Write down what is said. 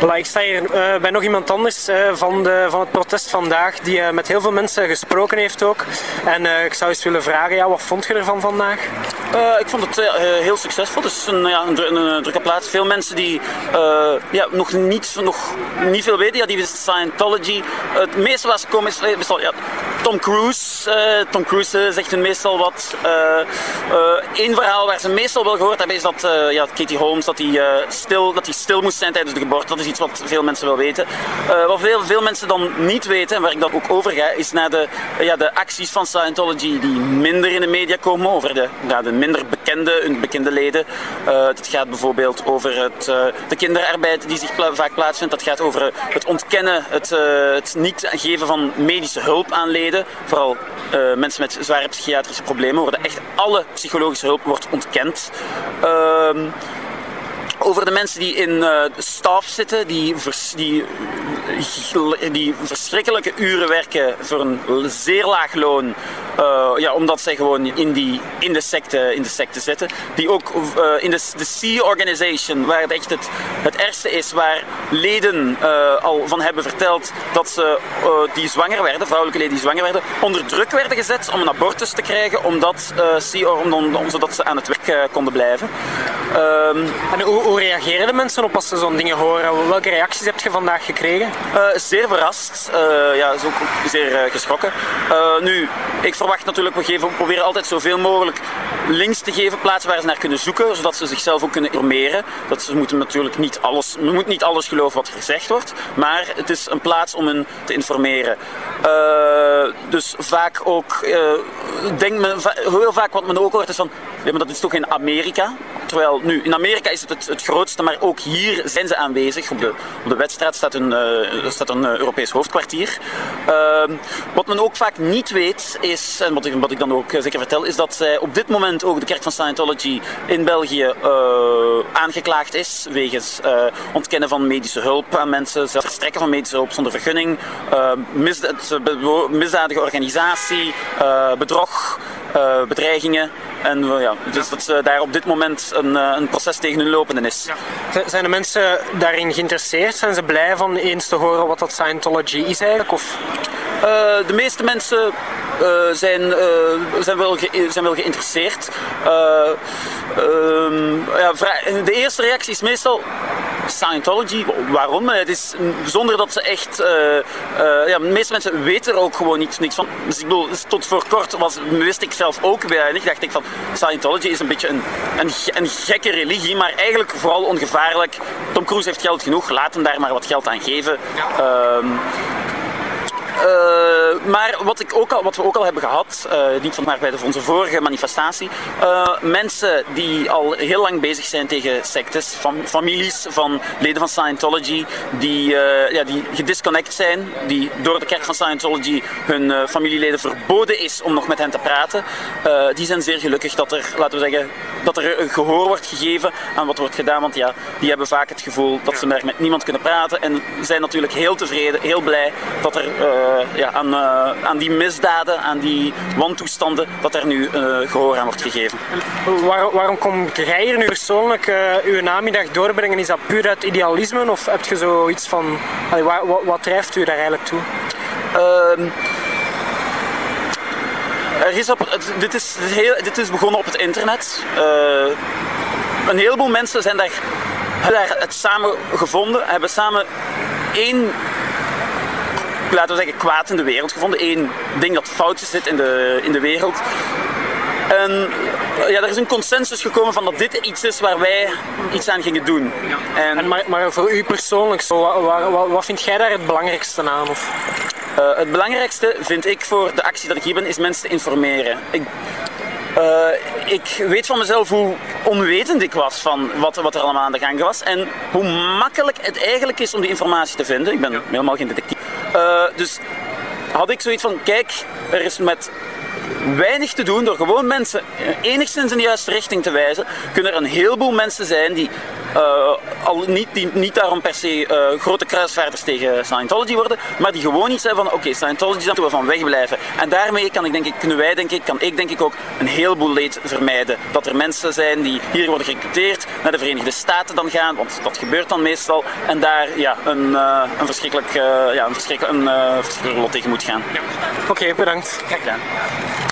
Voilà, ik sta hier bij nog iemand anders van het protest vandaag, die met heel veel mensen gesproken heeft ook. En ik zou eens willen vragen, ja, wat vond je ervan vandaag? Ik vond het heel succesvol. Het is een drukke plaats. Veel mensen die nog niet veel weten. Die wisten Scientology. Het meeste waar ze komen is meestal Tom Cruise. Tom Cruise zegt hun meestal wat. Één verhaal waar ze meestal wel gehoord hebben is dat Katie Holmes dat hij stil moest zijn tijdens de geboorte. Dat is iets wat veel mensen wel weten. Wat veel mensen dan niet weten, en waar ik dan ook over ga, is naar de acties van Scientology die minder in de media komen, over de minder bekende leden. Het gaat bijvoorbeeld over de kinderarbeid die zich vaak plaatsvindt. Dat gaat over het ontkennen, het niet geven van medische hulp aan leden. Vooral mensen met zware psychiatrische problemen. Echt alle psychologische hulp wordt ontkend. Over de mensen die in de staf zitten, die verschrikkelijke uren werken voor een zeer laag loon, omdat zij gewoon in de secte zitten. Die ook in de C-organization, waar het echt het ergste is, waar leden al van hebben verteld dat ze die zwanger werden, vrouwelijke leden die zwanger werden, onder druk werden gezet om een abortus te krijgen, zodat ze aan het werk konden blijven. En hoe reageren de mensen op als ze zo'n dingen horen? Welke reacties heb je vandaag gekregen? Zeer verrast. Is ook zeer geschrokken. Nu, ik verwacht natuurlijk, we proberen altijd zoveel mogelijk links te geven, plaatsen waar ze naar kunnen zoeken, zodat ze zichzelf ook kunnen informeren. Ze moeten natuurlijk niet alles geloven wat er gezegd wordt, maar het is een plaats om hen te informeren. Dus vaak ook, heel vaak wat men ook hoort is van, ja, maar dat is toch in Amerika? Terwijl nu, in Amerika is het grootste, maar ook hier zijn ze aanwezig. Op de Wetstraat staat een Europees hoofdkwartier. Wat men ook vaak niet weet is, en wat ik dan ook zeker vertel, is dat op dit moment ook de kerk van Scientology in België aangeklaagd is wegens ontkennen van medische hulp aan mensen, zelfs verstrekken van medische hulp zonder vergunning, misdadige organisatie, bedrog, bedreigingen. En dus dat daar op dit moment een proces tegen hun lopende is. Ja. Zijn de mensen daarin geïnteresseerd? Zijn ze blij van eens te horen wat dat Scientology is eigenlijk? Of? De meeste mensen zijn wel geïnteresseerd. De eerste reactie is meestal Scientology, waarom? Het is zonder dat ze echt... de meeste mensen weten er ook gewoon niks van. Dus ik bedoel, tot voor kort wist ik zelf ook weinig. Dacht ik van, Scientology is een beetje een gekke religie, maar eigenlijk vooral ongevaarlijk. Tom Cruise heeft geld genoeg, laat hem daar maar wat geld aan geven. Maar wat we ook al hebben gehad, niet van maar bij onze vorige manifestatie, mensen die al heel lang bezig zijn tegen sectes, families van leden van Scientology, die gedisconnect zijn, die door de kerk van Scientology hun familieleden verboden is om nog met hen te praten, die zijn zeer gelukkig dat er gehoor wordt gegeven aan wat wordt gedaan, want die hebben vaak het gevoel dat ze daar met niemand kunnen praten en zijn natuurlijk heel tevreden, heel blij dat er aan die misdaden, aan die wantoestanden, dat er nu gehoor aan wordt gegeven. Waarom kom jij hier nu persoonlijk uw namiddag doorbrengen? Is dat puur uit idealisme of heb je zoiets van... Wat drijft u daar eigenlijk toe? Dit is begonnen op het internet. Een heleboel mensen hebben het samen gevonden, hebben samen één, laten we zeggen, kwaad in de wereld gevonden. Één ding dat foutjes zit in de wereld. En er is een consensus gekomen van dat dit iets is waar wij iets aan gingen doen. Maar voor u persoonlijk, wat vind jij daar het belangrijkste aan? Of? Het belangrijkste vind ik voor de actie dat ik hier ben, is mensen te informeren. Ik weet van mezelf hoe onwetend ik was van wat er allemaal aan de gang was en hoe makkelijk het eigenlijk is om die informatie te vinden. Ik ben helemaal geen detectief. Dus had ik zoiets van, kijk, er is met weinig te doen door gewoon mensen enigszins in de juiste richting te wijzen, kunnen er een heleboel mensen zijn die die niet daarom per se grote kruisvaarders tegen Scientology worden, maar die gewoon iets hebben van oké, Scientology is daar we van wegblijven. En daarmee kan ik denk ik ook een heleboel leed vermijden. Dat er mensen zijn die hier worden gerecruiteerd, naar de Verenigde Staten dan gaan, want dat gebeurt dan meestal, en daar een verschrikkelijk lot tegen moet gaan. Oké, bedankt. Graag gedaan.